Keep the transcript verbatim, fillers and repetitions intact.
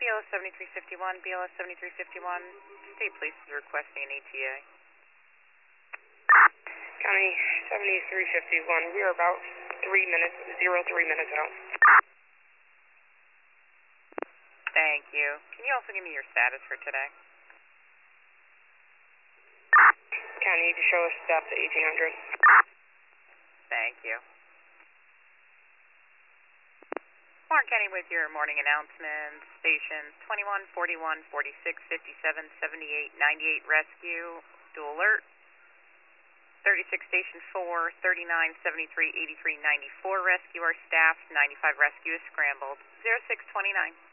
L S seventy-three fifty-one, B L S seventy-three fifty-one, State Police is requesting an E T A. County seventy-three fifty-one, we are about three minutes, zero three minutes out. Thank you. Can you also give me your status for today? County, you can show us steps at eighteen hundred. Thank you. Warren County with your morning announcements. Stations twenty-one, forty-one, forty-six, fifty-seven, seventy-eight, ninety-eight rescue, dual alert. thirty-six station four, thirty-nine, seventy-three, eighty-three, ninety-four rescue are staffed. ninety-five rescue is scrambled. zero six twenty-nine.